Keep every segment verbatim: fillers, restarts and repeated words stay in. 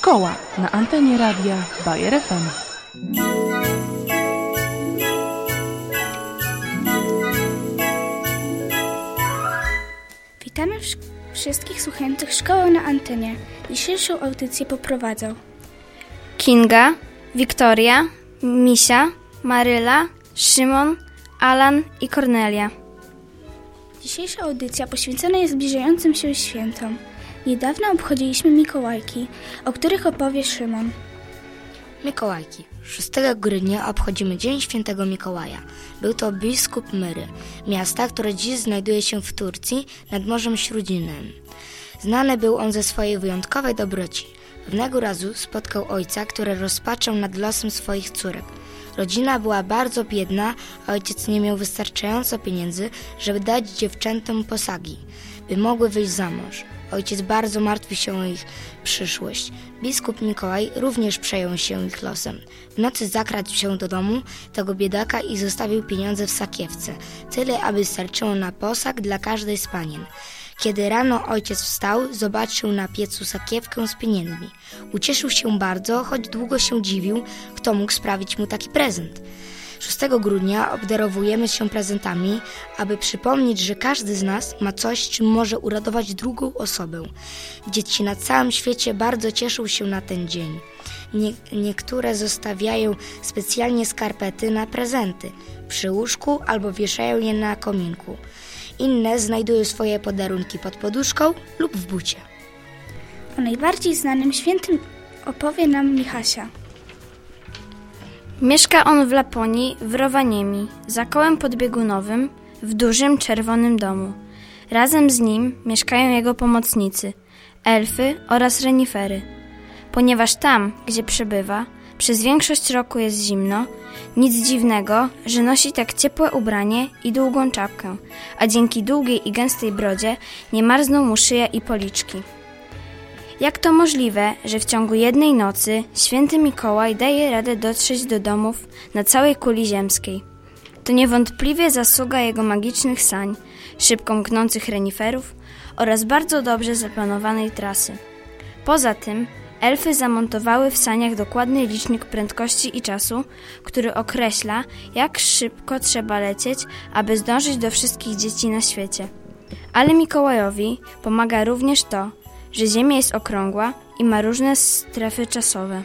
Szkoła na antenie radia Bayer F M. Witamy w szk- wszystkich słuchających Szkoły na antenie. Dzisiejszą audycję poprowadzą Kinga, Wiktoria, Misia, Maryla, Szymon, Alan i Kornelia. Dzisiejsza audycja poświęcona jest zbliżającym się świętom. Niedawno obchodziliśmy Mikołajki, o których opowie Szymon. Mikołajki. szóstego grudnia obchodzimy Dzień Świętego Mikołaja. Był to biskup Myry, miasta, które dziś znajduje się w Turcji nad Morzem Śródziemnym. Znany był on ze swojej wyjątkowej dobroci. Pewnego razu spotkał ojca, który rozpaczał nad losem swoich córek. Rodzina była bardzo biedna, a ojciec nie miał wystarczająco pieniędzy, żeby dać dziewczętom posagi, by mogły wyjść za mąż. Ojciec bardzo martwił się o ich przyszłość. Biskup Mikołaj również przejął się ich losem. W nocy zakradł się do domu tego biedaka i zostawił pieniądze w sakiewce, tyle aby starczyło na posag dla każdej z panien. Kiedy rano ojciec wstał, zobaczył na piecu sakiewkę z pieniędzmi. Ucieszył się bardzo, choć długo się dziwił, kto mógł sprawić mu taki prezent. szóstego grudnia obdarowujemy się prezentami, aby przypomnieć, że każdy z nas ma coś, czym może uradować drugą osobę. Dzieci na całym świecie bardzo cieszą się na ten dzień. Nie, niektóre zostawiają specjalnie skarpety na prezenty przy łóżku albo wieszają je na kominku. Inne znajdują swoje podarunki pod poduszką lub w bucie. O najbardziej znanym świętym opowie nam Michasia. Mieszka on w Laponii, w Rovaniemi, za kołem podbiegunowym, w dużym czerwonym domu. Razem z nim mieszkają jego pomocnicy, elfy oraz renifery. Ponieważ tam, gdzie przebywa, przez większość roku jest zimno, nic dziwnego, że nosi tak ciepłe ubranie i długą czapkę, a dzięki długiej i gęstej brodzie nie marzną mu szyja i policzki. Jak to możliwe, że w ciągu jednej nocy święty Mikołaj daje radę dotrzeć do domów na całej kuli ziemskiej? To niewątpliwie zasługa jego magicznych sań, szybko mknących reniferów oraz bardzo dobrze zaplanowanej trasy. Poza tym elfy zamontowały w saniach dokładny licznik prędkości i czasu, który określa, jak szybko trzeba lecieć, aby zdążyć do wszystkich dzieci na świecie. Ale Mikołajowi pomaga również to, że Ziemia jest okrągła i ma różne strefy czasowe.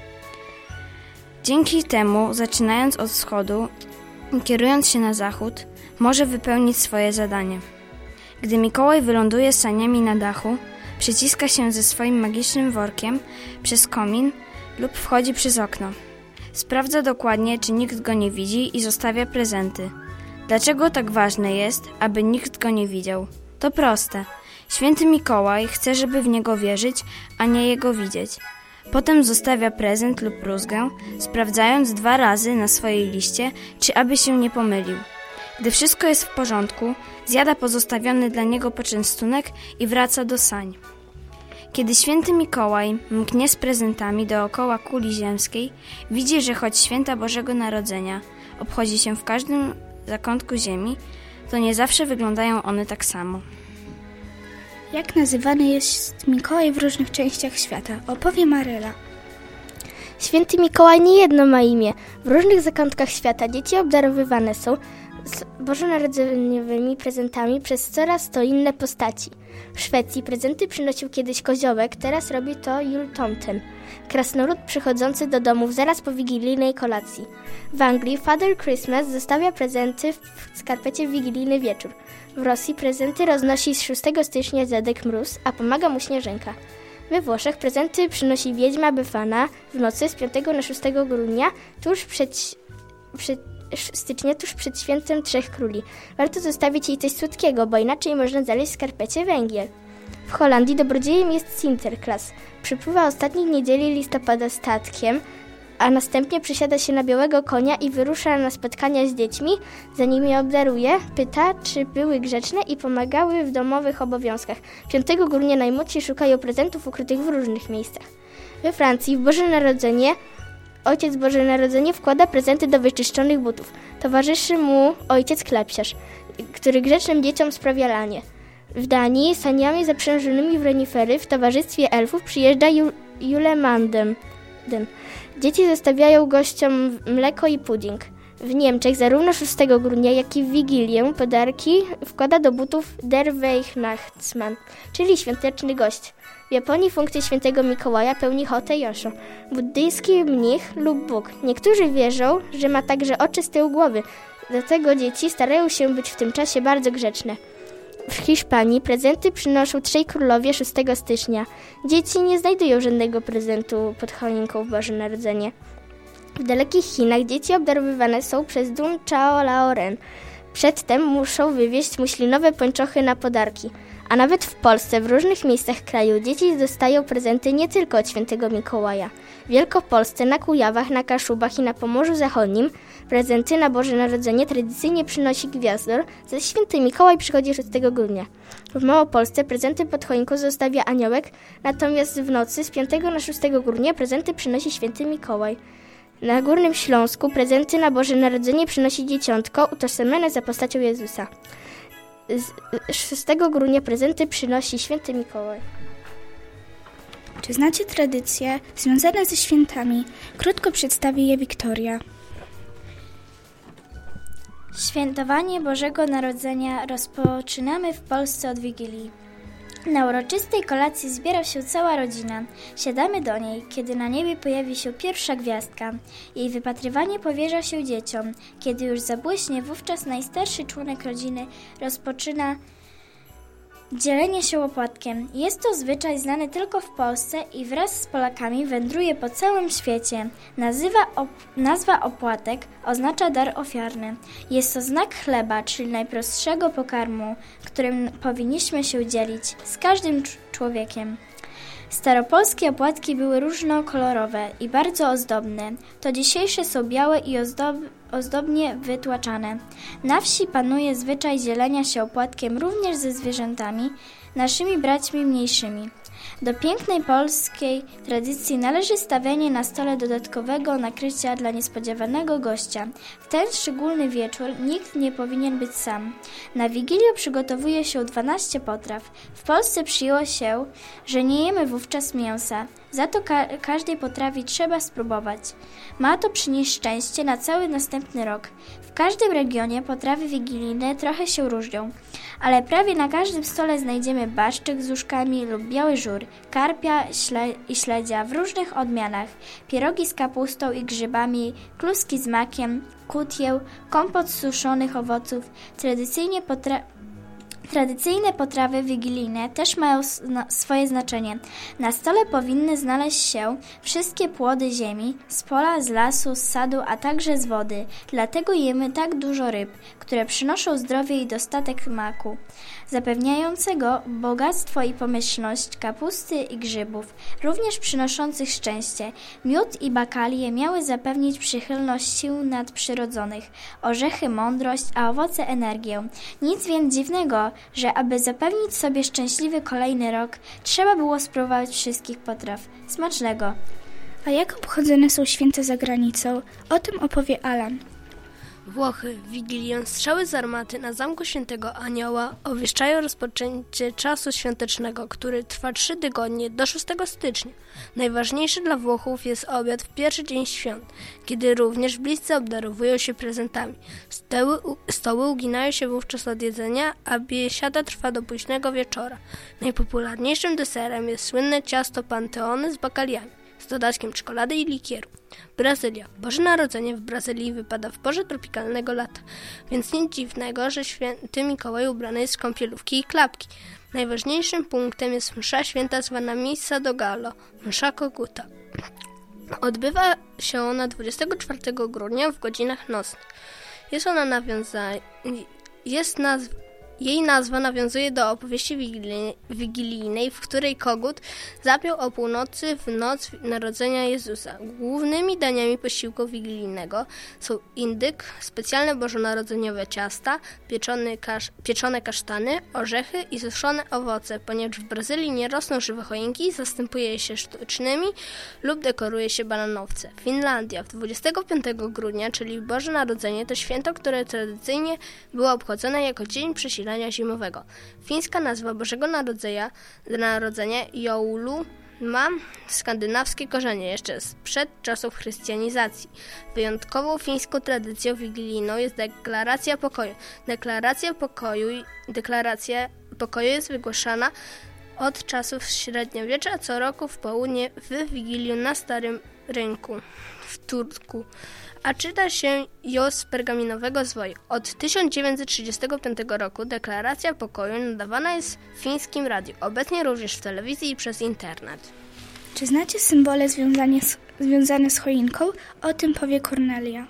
Dzięki temu, zaczynając od wschodu i kierując się na zachód, może wypełnić swoje zadanie. Gdy Mikołaj wyląduje saniami na dachu, przyciska się ze swoim magicznym workiem przez komin lub wchodzi przez okno. Sprawdza dokładnie, czy nikt go nie widzi i zostawia prezenty. Dlaczego tak ważne jest, aby nikt go nie widział? To proste. Święty Mikołaj chce, żeby w niego wierzyć, a nie jego widzieć. Potem zostawia prezent lub rózgę, sprawdzając dwa razy na swojej liście, czy aby się nie pomylił. Gdy wszystko jest w porządku, zjada pozostawiony dla niego poczęstunek i wraca do sań. Kiedy święty Mikołaj mknie z prezentami dookoła kuli ziemskiej, widzi, że choć święta Bożego Narodzenia obchodzi się w każdym zakątku ziemi, to nie zawsze wyglądają one tak samo. Jak nazywany jest Mikołaj w różnych częściach świata? Opowie Maryla. Święty Mikołaj nie jedno ma imię. W różnych zakątkach świata dzieci obdarowywane są bożonarodzeniowymi prezentami przez coraz to inne postaci. W Szwecji prezenty przynosił kiedyś koziołek, teraz robi to jultomten, krasnolud przychodzący do domów zaraz po wigilijnej kolacji. W Anglii Father Christmas zostawia prezenty w skarpecie w wigilijny wieczór. W Rosji prezenty roznosi z szóstego stycznia Dziadek Mróz, a pomaga mu Śnieżynka. We Włoszech prezenty przynosi wiedźma Befana w nocy z piątego na szóstego grudnia, tuż przed, przed stycznia, tuż przed świętem Trzech Króli. Warto zostawić jej coś słodkiego, bo inaczej można znaleźć w skarpecie węgiel. W Holandii dobrodziejem jest Sinterklaas. Przypływa ostatniej niedzieli listopada statkiem, a następnie przesiada się na białego konia i wyrusza na spotkania z dziećmi, zanim je obdaruje, pyta, czy były grzeczne i pomagały w domowych obowiązkach. piątego grudnia najmłodsi szukają prezentów ukrytych w różnych miejscach. We Francji w Boże Narodzenie Ojciec Boże Narodzenie wkłada prezenty do wyczyszczonych butów. Towarzyszy mu ojciec klepsiarz, który grzecznym dzieciom sprawia lanie. W Danii saniami zaprzężonymi w renifery w towarzystwie elfów przyjeżdża Jul- Julemandem. Dzieci zostawiają gościom mleko i pudding. W Niemczech zarówno szóstego grudnia, jak i w Wigilię podarki wkłada do butów Der Weihnachtsmann, czyli świąteczny gość. W Japonii funkcję świętego Mikołaja pełni Hotei-Yosho, buddyjski mnich lub Bóg. Niektórzy wierzą, że ma także oczy z tyłu głowy, dlatego dzieci starają się być w tym czasie bardzo grzeczne. W Hiszpanii prezenty przynoszą trzej królowie szóstego stycznia. Dzieci nie znajdują żadnego prezentu pod choinką w Boże Narodzenie. W dalekich Chinach dzieci obdarowywane są przez Dun Chao Lao Ren. Przedtem muszą wywieźć muślinowe pończochy na podarki. A nawet w Polsce, w różnych miejscach kraju, dzieci dostają prezenty nie tylko od świętego Mikołaja. W Wielkopolsce, na Kujawach, na Kaszubach i na Pomorzu Zachodnim prezenty na Boże Narodzenie tradycyjnie przynosi gwiazdor, zaś święty Mikołaj przychodzi szóstego grudnia. W Małopolsce prezenty pod choinką zostawia aniołek, natomiast w nocy z piątego na szóstego grudnia prezenty przynosi święty Mikołaj. Na Górnym Śląsku prezenty na Boże Narodzenie przynosi dzieciątko utożsamiane za postacią Jezusa. Z szóstego grudnia prezenty przynosi święty Mikołaj. Czy znacie tradycje związane ze świętami? Krótko przedstawi je Wiktoria. Świętowanie Bożego Narodzenia rozpoczynamy w Polsce od Wigilii. Na uroczystej kolacji zbiera się cała rodzina. Siadamy do niej, kiedy na niebie pojawi się pierwsza gwiazdka. Jej wypatrywanie powierza się dzieciom. Kiedy już zabłyśnie, wówczas najstarszy członek rodziny rozpoczyna dzielenie się opłatkiem. Jest to zwyczaj znany tylko w Polsce i wraz z Polakami wędruje po całym świecie. Nazywa op- nazwa opłatek oznacza dar ofiarny. Jest to znak chleba, czyli najprostszego pokarmu, którym powinniśmy się dzielić z każdym cz- człowiekiem. Staropolskie opłatki były różnokolorowe i bardzo ozdobne. To dzisiejsze są białe i ozdob- ozdobnie wytłaczane. Na wsi panuje zwyczaj dzielenia się opłatkiem również ze zwierzętami, naszymi braćmi mniejszymi. Do pięknej polskiej tradycji należy stawianie na stole dodatkowego nakrycia dla niespodziewanego gościa. W ten szczególny wieczór nikt nie powinien być sam. Na Wigilię przygotowuje się dwanaście potraw. W Polsce przyjęło się, że nie jemy wówczas mięsa. Za to ka- każdej potrawie trzeba spróbować. Ma to przynieść szczęście na cały następny rok. W każdym regionie potrawy wigilijne trochę się różnią, ale prawie na każdym stole znajdziemy barszczyk z uszkami lub biały żur, karpia śle- i śledzia w różnych odmianach, pierogi z kapustą i grzybami, kluski z makiem, kutieł, kompot z suszonych owoców. Tradycyjnie potra- Tradycyjne potrawy wigilijne też mają swoje znaczenie. Na stole powinny znaleźć się wszystkie płody ziemi, z pola, z lasu, z sadu, a także z wody. Dlatego jemy tak dużo ryb, które przynoszą zdrowie i dostatek maku, zapewniającego bogactwo i pomyślność kapusty i grzybów, również przynoszących szczęście. Miód i bakalie miały zapewnić przychylność sił nadprzyrodzonych, orzechy mądrość, a owoce energię. Nic więc dziwnego, że aby zapewnić sobie szczęśliwy kolejny rok, trzeba było spróbować wszystkich potraw. Smacznego! A jak obchodzone są święta za granicą? O tym opowie Alan. Włochy w Wigilię strzały z armaty na zamku Świętego Anioła obwieszczają rozpoczęcie czasu świątecznego, który trwa trzy tygodnie do szóstego stycznia. Najważniejszy dla Włochów jest obiad w pierwszy dzień świąt, kiedy również bliscy obdarowują się prezentami. Stoły, stoły uginają się wówczas od jedzenia, a biesiada trwa do późnego wieczora. Najpopularniejszym deserem jest słynne ciasto panteony z bakaliami, z dodatkiem czekolady i likieru. Brazylia. Boże Narodzenie w Brazylii wypada w porze tropikalnego lata, więc nic dziwnego, że święty Mikołaj ubrany jest w kąpielówki i klapki. Najważniejszym punktem jest msza święta zwana Missa do Gallo, msza koguta. Odbywa się ona dwudziestego czwartego grudnia w godzinach nocnych. Jest ona nawiązana... Jest nazw... Jej nazwa nawiązuje do opowieści wigilijnej, w której kogut zapiął o północy w noc narodzenia Jezusa. Głównymi daniami posiłku wigilijnego są indyk, specjalne bożonarodzeniowe ciasta, pieczone, kasz- pieczone kasztany, orzechy i suszone owoce, ponieważ w Brazylii nie rosną żywe choinki, zastępuje je się sztucznymi lub dekoruje się bananowce. Finlandia w dwudziestego piątego grudnia, czyli Boże Narodzenie, to święto, które tradycyjnie było obchodzone jako dzień przesilenia zimowego. Fińska nazwa Bożego Narodzenia, Narodzenia Joulu ma skandynawskie korzenie jeszcze sprzed czasów chrystianizacji. Wyjątkową fińską tradycją wigilijną jest deklaracja pokoju. Deklaracja pokoju, deklaracja pokoju jest wygłaszana od czasów średniowiecza co roku w południe w Wigilię na Starym Rynku w Turku, a czyta się ją z pergaminowego zwoju. Od tysiąc dziewięćset trzydziestego piątego roku deklaracja pokoju nadawana jest w fińskim radiu, obecnie również w telewizji i przez internet. Czy znacie symbole związane z, związane z choinką? O tym powie Kornelia.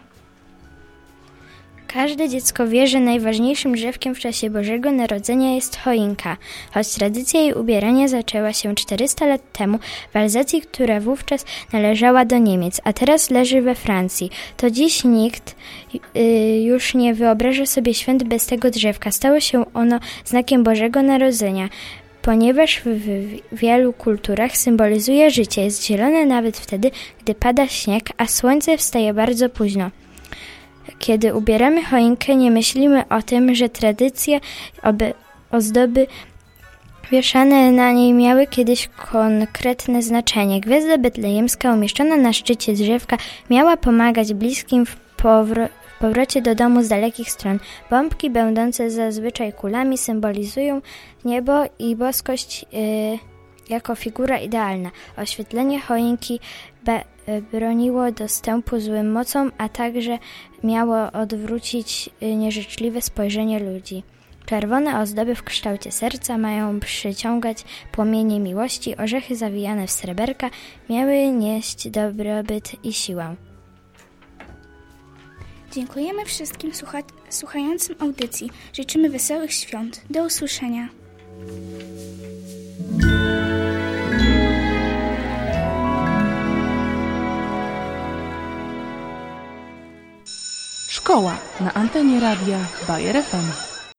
Każde dziecko wie, że najważniejszym drzewkiem w czasie Bożego Narodzenia jest choinka, choć tradycja jej ubierania zaczęła się czterysta lat temu w Alzacji, która wówczas należała do Niemiec, a teraz leży we Francji. To dziś nikt y, już nie wyobraża sobie świąt bez tego drzewka. Stało się ono znakiem Bożego Narodzenia, ponieważ w, w wielu kulturach symbolizuje życie. Jest zielone nawet wtedy, gdy pada śnieg, a słońce wstaje bardzo późno. Kiedy ubieramy choinkę, nie myślimy o tym, że tradycje, oby, ozdoby wieszane na niej miały kiedyś konkretne znaczenie. Gwiazda betlejemska umieszczona na szczycie drzewka miała pomagać bliskim w, powro- w powrocie do domu z dalekich stron. Bombki, będące zazwyczaj kulami, symbolizują niebo i boskość yy, jako figura idealna. Oświetlenie choinki be- broniło dostępu złym mocom, a także miało odwrócić nieżyczliwe spojrzenie ludzi. Czerwone ozdoby w kształcie serca mają przyciągać płomienie miłości, orzechy zawijane w sreberka miały nieść dobrobyt i siłę. Dziękujemy wszystkim słucha- słuchającym audycji. Życzymy wesołych świąt. Do usłyszenia. Szkoła na antenie radia Bayer F M.